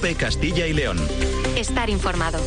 COPE Castilla y León. Estar informado.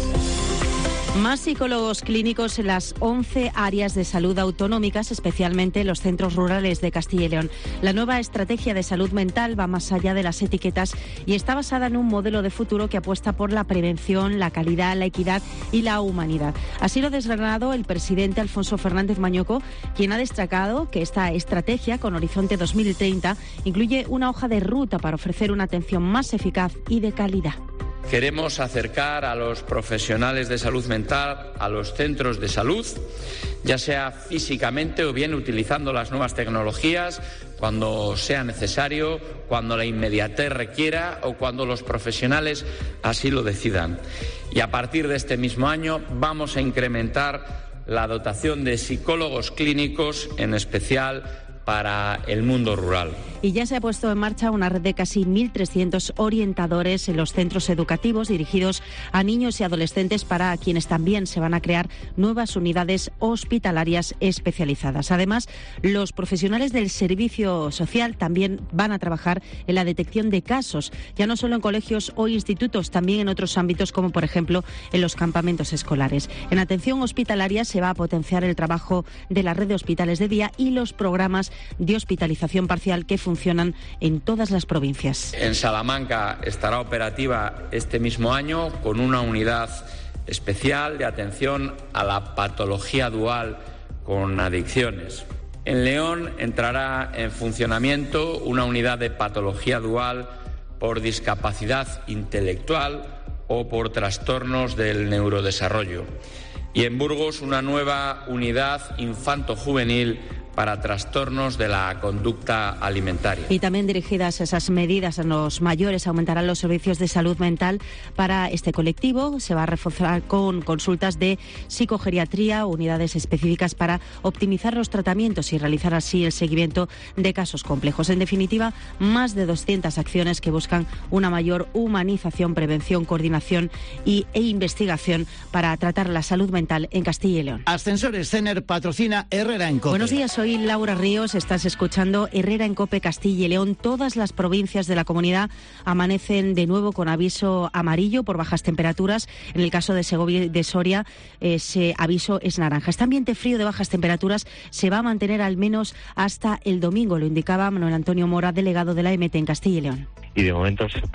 Más psicólogos clínicos en las 11 áreas de salud autonómicas, especialmente los centros rurales de Castilla y León. La nueva estrategia de salud mental va más allá de las etiquetas y está basada en un modelo de futuro que apuesta por la prevención, la calidad, la equidad y la humanidad. Así lo ha desgranado el presidente Alfonso Fernández Mañoco, quien ha destacado que esta estrategia, con horizonte 2030, incluye una hoja de ruta para ofrecer una atención más eficaz y de calidad. Queremos acercar a los profesionales de salud mental a los centros de salud, ya sea físicamente o bien utilizando las nuevas tecnologías cuando sea necesario, cuando la inmediatez requiera o cuando los profesionales así lo decidan. Y a partir de este mismo año vamos a incrementar la dotación de psicólogos clínicos, en especial para el mundo rural. Y ya se ha puesto en marcha una red de casi 1.300 orientadores en los centros educativos dirigidos a niños y adolescentes, para quienes también se van a crear nuevas unidades hospitalarias especializadas. Además, los profesionales del servicio social también van a trabajar en la detección de casos, ya no solo en colegios o institutos, también en otros ámbitos como, por ejemplo, en los campamentos escolares. En atención hospitalaria se va a potenciar el trabajo de la red de hospitales de día y los programas de hospitalización parcial que funcionan en todas las provincias. En Salamanca estará operativa este mismo año con una unidad especial de atención a la patología dual con adicciones. En León entrará en funcionamiento una unidad de patología dual por discapacidad intelectual o por trastornos del neurodesarrollo. Y en Burgos una nueva unidad infanto-juvenil para trastornos de la conducta alimentaria. Y también dirigidas esas medidas a los mayores, aumentarán los servicios de salud mental para este colectivo. Se va a reforzar con consultas de psicogeriatría, unidades específicas para optimizar los tratamientos y realizar así el seguimiento de casos complejos. En definitiva, más de 200 acciones que buscan una mayor humanización, prevención, coordinación e investigación para tratar la salud mental en Castilla y León. Ascensores Cener patrocina Herrera en COPE. Buenos días, soy Laura Ríos, estás escuchando Herrera en COPE Castilla y León. Todas las provincias de la comunidad amanecen de nuevo con aviso amarillo por bajas temperaturas. En el caso de Segovia y de Soria, ese aviso es naranja. Este ambiente frío de bajas temperaturas se va a mantener al menos hasta el domingo, lo indicaba Manuel Antonio Mora, delegado de la EMT en Castilla y León. Y de momento se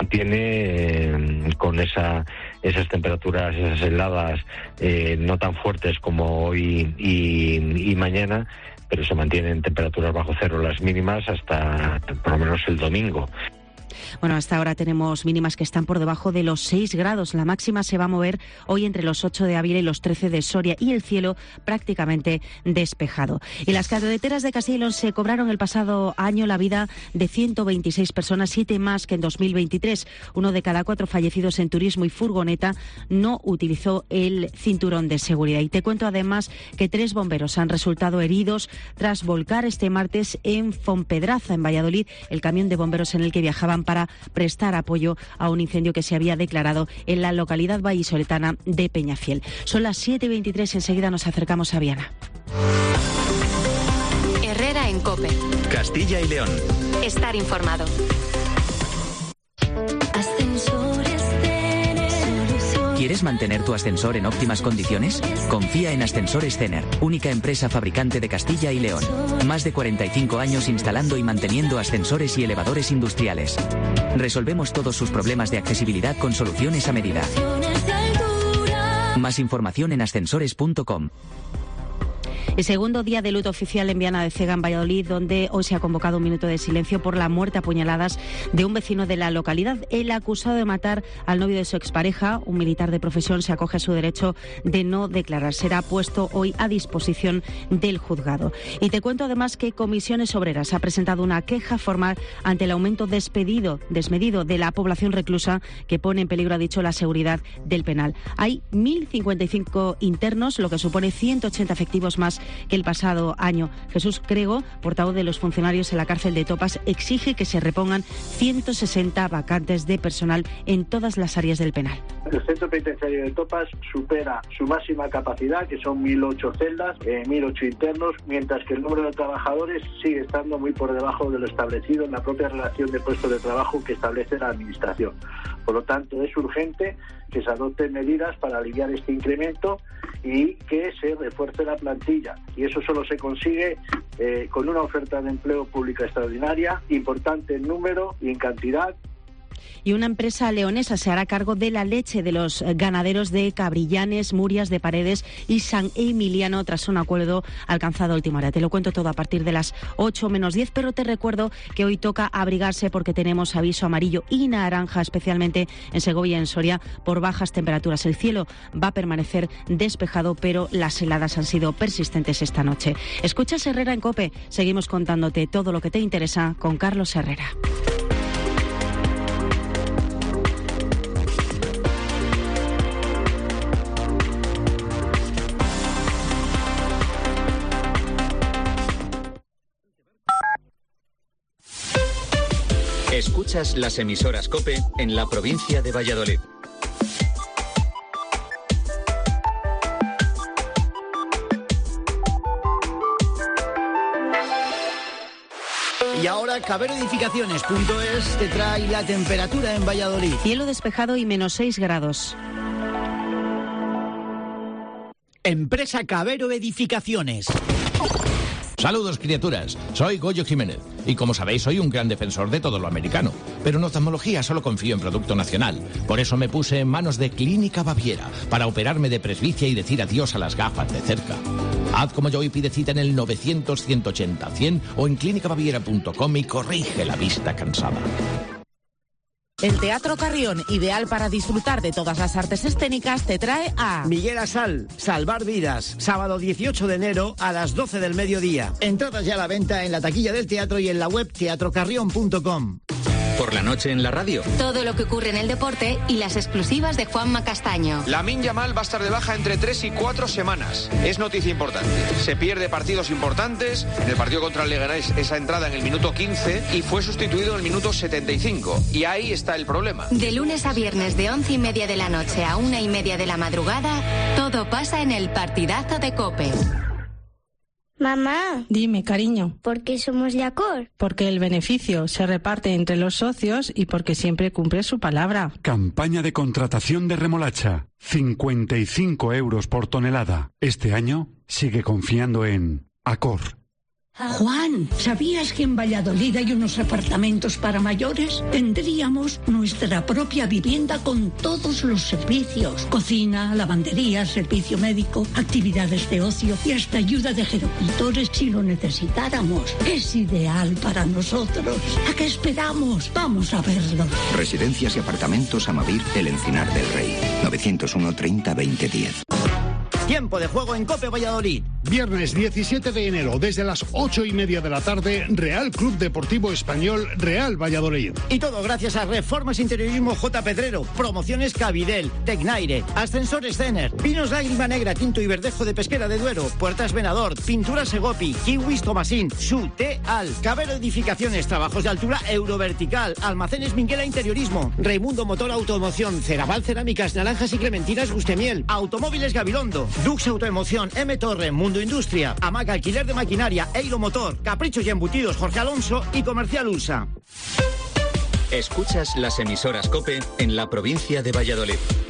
mantiene con esas temperaturas, esas heladas no tan fuertes como hoy y mañana, pero se mantienen temperaturas bajo cero las mínimas hasta por lo menos el domingo. Bueno, hasta ahora tenemos mínimas que están por debajo de los 6 grados. La máxima se va a mover hoy entre los 8 de Ávila y los 13 de Soria, y el cielo prácticamente despejado. Y las carreteras de Castilla y León se cobraron el pasado año la vida de 126 personas, 7 más que en 2023. 1 de cada 4 fallecidos en turismo y furgoneta no utilizó el cinturón de seguridad. Y te cuento además que 3 bomberos han resultado heridos tras volcar este martes en Fonpedraza, en Valladolid, el camión de bomberos en el que viajaban para prestar apoyo a un incendio que se había declarado en la localidad vallisoletana de Peñafiel. Son las 7:23, enseguida nos acercamos a Viana. Herrera en COPE. Castilla y León. Estar informado. ¿Quieres mantener tu ascensor en óptimas condiciones? Confía en Ascensores Cener, única empresa fabricante de Castilla y León. Más de 45 años instalando y manteniendo ascensores y elevadores industriales. Resolvemos todos sus problemas de accesibilidad con soluciones a medida. Más información en ascensores.com. El segundo día de luto oficial en Viana de Cega, en Valladolid, donde hoy se ha convocado un minuto de silencio por la muerte a puñaladas de un vecino de la localidad. El acusado de matar al novio de su expareja, un militar de profesión, se acoge a su derecho de no declarar. Será puesto hoy a disposición del juzgado. Y te cuento además que Comisiones Obreras ha presentado una queja formal ante el aumento desmedido de la población reclusa, que pone en peligro, ha dicho, la seguridad del penal. Hay 1.055 internos, lo que supone 180 efectivos más que el pasado año. Jesús Crego, portavoz de los funcionarios en la cárcel de Topas, exige que se repongan 160 vacantes de personal en todas las áreas del penal. El centro penitenciario de Topas supera su máxima capacidad, que son 1.008 celdas, 1.008 internos, mientras que el número de trabajadores sigue estando muy por debajo de lo establecido en la propia relación de puestos de trabajo que establece la Administración. Por lo tanto, es urgente que se adopten medidas para aliviar este incremento y que se refuerce la plantilla. Y eso solo se consigue con una oferta de empleo pública extraordinaria, importante en número y en cantidad. Y una empresa leonesa se hará cargo de la leche de los ganaderos de Cabrillanes, Murias de Paredes y San Emiliano tras un acuerdo alcanzado a última hora. Te lo cuento todo a partir de las 8 menos 10, pero te recuerdo que hoy toca abrigarse porque tenemos aviso amarillo y naranja, especialmente en Segovia y en Soria, por bajas temperaturas. El cielo va a permanecer despejado, pero las heladas han sido persistentes esta noche. Escuchas Herrera en COPE. Seguimos contándote todo lo que te interesa con Carlos Herrera. Escuchas las emisoras COPE en la provincia de Valladolid. Y ahora caberoedificaciones.es te trae la temperatura en Valladolid. Cielo despejado y menos 6 grados. Empresa Cabero Edificaciones. Saludos, criaturas. Soy Goyo Jiménez y, como sabéis, soy un gran defensor de todo lo americano. Pero en oftalmología solo confío en producto nacional. Por eso me puse en manos de Clínica Baviera para operarme de presbicia y decir adiós a las gafas de cerca. Haz como yo y pide cita en el 900-180-100 o en clínicabaviera.com y corrige la vista cansada. El Teatro Carrión, ideal para disfrutar de todas las artes escénicas, te trae a Miguel Asal, Salvar Vidas, sábado 18 de enero a las 12 del mediodía. Entradas ya a la venta en la taquilla del teatro y en la web teatrocarrión.com. Por la noche en la radio. Todo lo que ocurre en el deporte y las exclusivas de Juanma Castaño. Lamine Yamal va a estar de baja entre 3 y 4 semanas. Es noticia importante. Se pierde partidos importantes. En el partido contra el Leganés, esa entrada en el minuto 15 y fue sustituido en el minuto 75. Y ahí está el problema. De lunes a viernes de 11:30 de la noche a 1:30 de la madrugada, todo pasa en el partidazo de COPE. Mamá. Dime, cariño. ¿Por qué somos de Accor? Porque el beneficio se reparte entre los socios y porque siempre cumple su palabra. Campaña de contratación de remolacha. 55 euros por tonelada. Este año sigue confiando en Accor. Juan, ¿sabías que en Valladolid hay unos apartamentos para mayores? Tendríamos nuestra propia vivienda con todos los servicios. Cocina, lavandería, servicio médico, actividades de ocio y hasta ayuda de gerocultores si lo necesitáramos. Es ideal para nosotros. ¿A qué esperamos? Vamos a verlo. Residencias y apartamentos Amavir, El Encinar del Rey. 901 30 20 10. Tiempo de juego en COPE Valladolid. Viernes 17 de enero, desde las 8:30 de la tarde, Real Club Deportivo Español, Real Valladolid. Y todo gracias a Reformas Interiorismo J. Pedrero, Promociones Cabidel, Tecnaire, Ascensores Zener, Pinos Lágrima Negra, Tinto y Verdejo de Pesquera de Duero, Puertas Venador, Pintura Segopi, Kiwis Tomasín, Suteal, Cabero Edificaciones, Trabajos de Altura Eurovertical, Almacenes Minguela Interiorismo, Raimundo Motor Automoción, Ceraval Cerámicas, Naranjas y Clementinas Gustemiel, Automóviles Gabilondo, Dux Autoemoción, M Torre, Mundo Industria, Amac Alquiler de Maquinaria, Eiro Motor, Caprichos y Embutidos Jorge Alonso y Comercial Ulsa. Escuchas las emisoras COPE en la provincia de Valladolid.